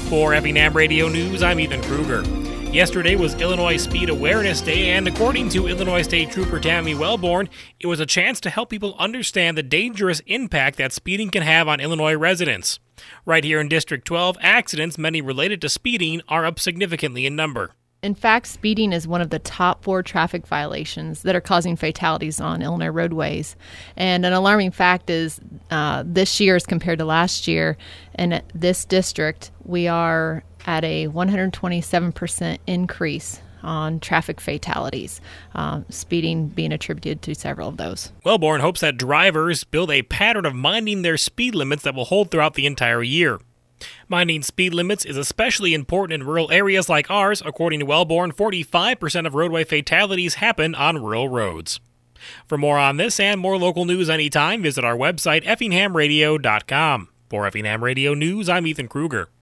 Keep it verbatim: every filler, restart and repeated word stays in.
For Effingham Radio News, I'm Ethan Kruger. Yesterday was Illinois Speed Awareness Day, and according to Illinois State Trooper Tammy Wellborn, it was a chance to help people understand the dangerous impact that speeding can have on Illinois residents. Right here in District twelve, accidents, many related to speeding, are up significantly in number. In fact, speeding is one of the top four traffic violations that are causing fatalities on Illinois roadways. And an alarming fact is uh, this year as compared to last year, in this district, we are at a one hundred twenty-seven percent increase on traffic fatalities, uh, speeding being attributed to several of those. Wellborn hopes that drivers build a pattern of minding their speed limits that will hold throughout the entire year. Minding speed limits is especially important in rural areas like ours. According to Wellborn, forty-five percent of roadway fatalities happen on rural roads. For more on this and more local news anytime, visit our website, effingham radio dot com. For Effingham Radio News, I'm Ethan Kruger.